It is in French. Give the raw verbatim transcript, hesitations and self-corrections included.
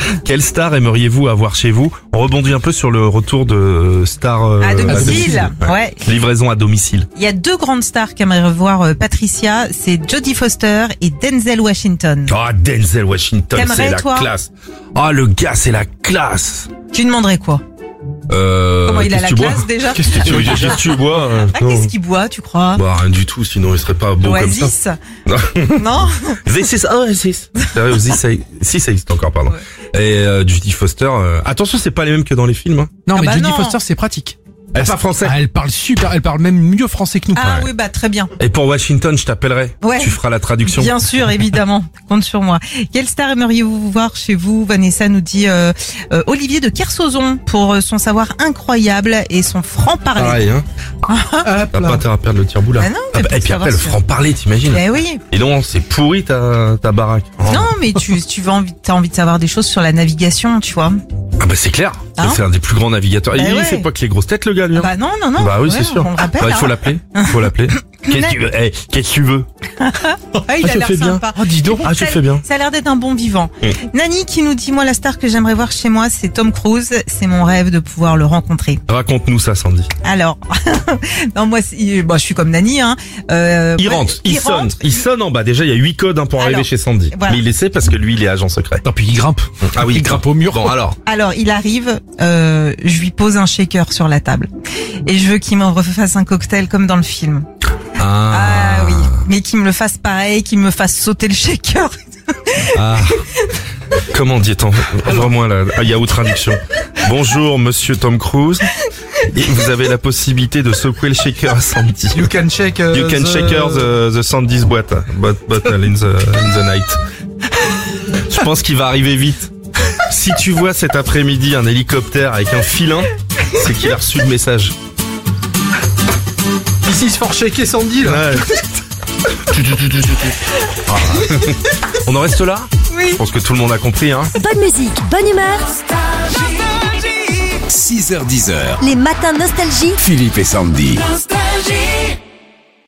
Quelle star aimeriez-vous avoir chez vous? On rebondit un peu sur le retour de stars euh, À domicile, Ouais. ouais. Livraison à domicile. Il y a deux grandes stars qu'aimerait revoir euh, Patricia, c'est Jodie Foster et Denzel Washington. Ah, Denzel Washington, T'aimerais, c'est la toi classe. Ah, le gars, c'est la classe. Tu demanderais quoi? Euh, Comment il a qu'est-ce la que tu bois classe déjà? Qu'est-ce que tu veux Qu'est-ce que tu bois euh, Ah, non. qu'est-ce qu'il boit, tu crois? Bah, rien du tout, sinon il serait pas beau comme ça. Oasis? Non. Non? This is Oasis. C'est vrai, Oasis, ça, si, ça existe encore, pardon. Ouais. Et euh, Jodie Foster, euh, attention, c'est pas les mêmes que dans les films. Hein. Non, Ah mais bah Jodie non. Foster, c'est pratique. Elle parle français. Ah, elle parle super, elle parle même mieux français que nous. Ah Ouais. oui, bah très bien. Et pour Washington, je t'appellerai. Ouais. Tu feras la traduction. Bien sûr, évidemment. Compte sur moi. Quelle star aimeriez-vous voir chez vous? Vanessa nous dit euh, euh, Olivier de Kersauzon pour euh, son savoir incroyable et son franc-parler. Pareil, hein. Hop T'as là. pas intérêt à perdre le tire-bout là. Ah non, mais bah, pour et puis savoir après, le si- franc-parler, t'imagines. Eh oui. Et non, c'est pourri ta, ta baraque. Oh. Non, mais tu, tu veux envie, t'as envie de savoir des choses sur la navigation, tu vois. Ah bah c'est clair. Hein C'est un des plus grands navigateurs. Bah il ouais. fait pas que les grosses têtes, le gars, lui. hein. Bah non, non, non. Bah oui, Ouais, c'est sûr. On le rappelle. Bah, il faut hein. l'appeler. Il faut l'appeler. Qu'est-ce que tu veux Eh, qu'est-ce que tu veux Ah, il Ah, a je l'air fais bien. sympa. Oh, dis donc. Ah, tu Ça- fais bien. Ça a l'air d'être un bon vivant. Mm. Nani qui nous dit, moi, la star que j'aimerais voir chez moi, c'est Tom Cruise. C'est mon rêve de pouvoir le rencontrer. Raconte-nous ça, Sandy. Alors, non, moi, c'est- bah, je suis comme Nani, hein. Euh, Il ouais, rentre, il, sonne, rentre. il sonne en bas. Déjà, il y a huit codes hein, pour arriver Alors, chez Sandy. voilà. Mais il les sait parce que lui, il est agent secret. Et puis il grimpe. Ah oui, il grimpe au mur. Bon, alors. Alors, il arrive, euh, je lui pose un shaker sur la table. Et je veux qu'il me refasse un cocktail comme dans le film. Ah, oui. Mais qu'il me le fasse pareil, qu'il me fasse sauter le shaker. Ah. Comment dit-on Vraiment là, ah, Yahoo Traduction. Bonjour, monsieur Tom Cruise. Et vous avez la possibilité de secouer le shaker à Sandy. You can shake. uh, You can the... shaker the, the Sandy's bottle, but, bottle in the, in the night. Je pense qu'il va arriver vite. Si tu vois cet après-midi un hélicoptère avec un filin, c'est qu'il a reçu le message. Ici, se for shaker Sandy là. Ouais. Ah. On en reste là? Oui. Je pense que tout le monde a compris, hein. Bonne musique, bonne humeur. six heures dix heures. Les matins nostalgie. Philippe et Sandy. Nostalgie.